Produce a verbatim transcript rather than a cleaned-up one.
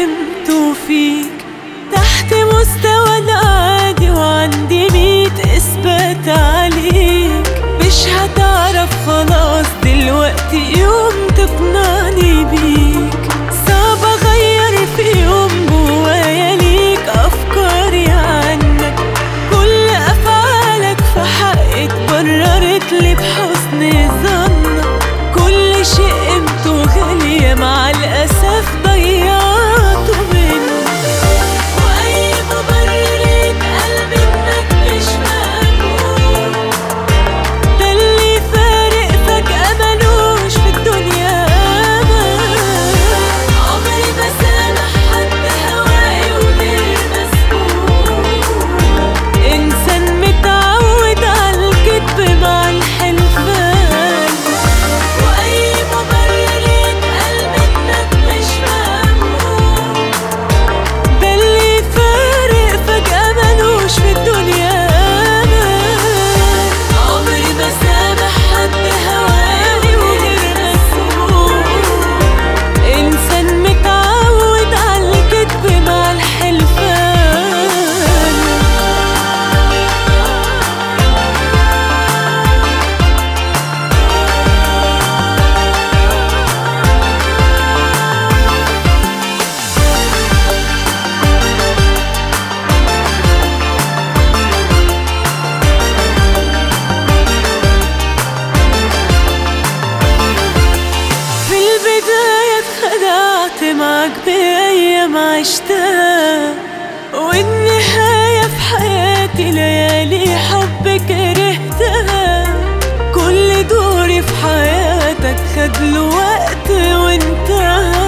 فهمته فيك تحت مستوى العادي، وعندي ميت إثبات عليك. مش هتعرف خلاص دلوقتي يوم تقنعني بيك. صعب أغير في يوم جوايا ليك أفكاري عنك. كل أفعالك في حقي اتبررت لي بحسن ظنك. كل شيء قيمته غالية مع الأسف ضيعته مني. وأي مبرر يتقال منك مش مقبول. ده اللي فارق فجأة ملوش في الدنيا أمان. عمري ما سامح حد هواي وغير مسؤول. إنسان متعود على الكدب مع الحلفان. وأي مبرر يتقال منك مش مقبول. ده اللي فارق فجأة ملوش في الدنيا أمان. عمري ما سامح حد هواي وغير مسؤول. إنسان متعود على الكدب مع الحلفان. في البداية اتخدعت معاك بأيام عشتها، والنهاية في حياتي ليالي حب كرهتها. كل دوري في حياتك خد له وقت وانتهى.